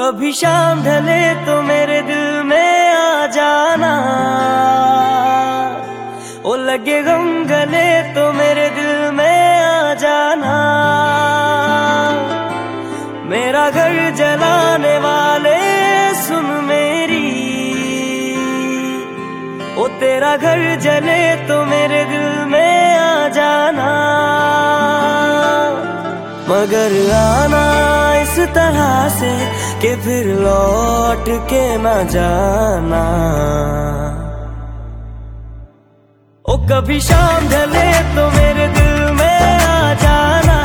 कभी शाम ढले तो मेरे दिल में आ जाना, ओ लगे गम गले तो मेरे दिल में आ जाना। मेरा घर जलाने वाले सुन मेरी, ओ तेरा घर जले तो मेरे दिल में आ जाना। मगर आना इस तरह से कि फिर लौट के न जाना। ओ कभी शाम ढले तो मेरे दिल में आ जाना,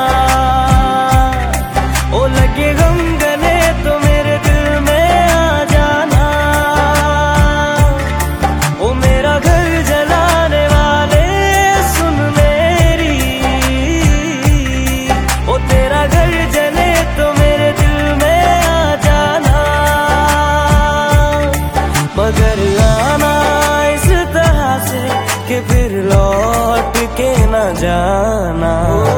ओ लगे गम गले तो मेरे दिल में आ जाना। ओ मेरा घर जलाने वाले सुन मेरी, ओ तेरा घर जले तो मेरे दिल में आ जाना। मगर आना इस तरह से कि फिर लौट के न जाना।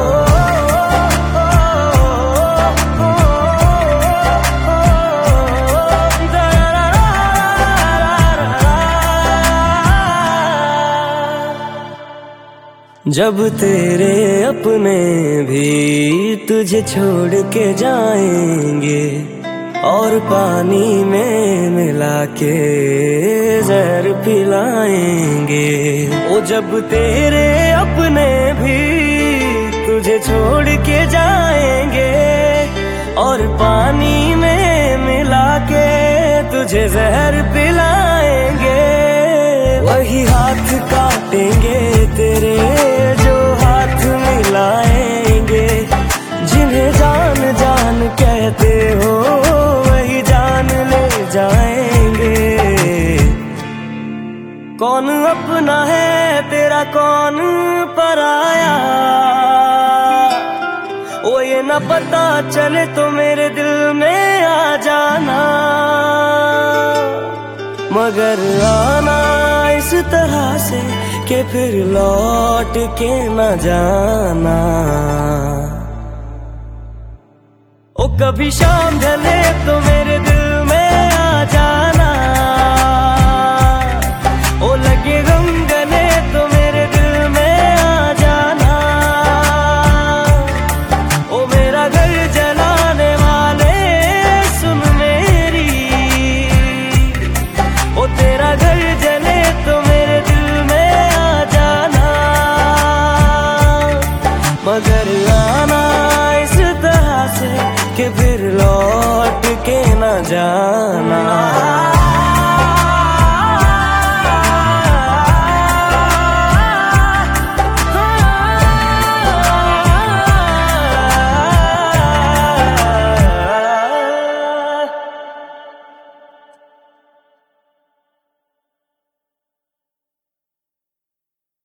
जब तेरे अपने भी तुझे छोड़ के जाएंगे और पानी में मिला के जहर पिलाएंगे। ओ जब तेरे अपने भी तुझे छोड़ के जाएंगे और पानी में मिला के तुझे जहर पिलाएंगे। वही हाथ काटेंगे तेरे जो हाथ मिलाएंगे, जिन्हें जान जान कहते हो वही जान ले जाएंगे। कौन अपना है तेरा कौन पराया, ओ ये न पता चले तो मेरे दिल में आ जाना। मगर आना इस तरह से कि फिर लौट के न जाना। ओ कभी शाम ढले तो मेरे दिल में आ जाना, ओ लगे गम गले तो मेरे दिल में आ जाना। ओ मेरा घर जलाने वाले सुन मेरी, ओ तेरा घर जले तो मेरे दिल में आ जाना। मगर आना इस तरह से कि फिर लौट के न जाना।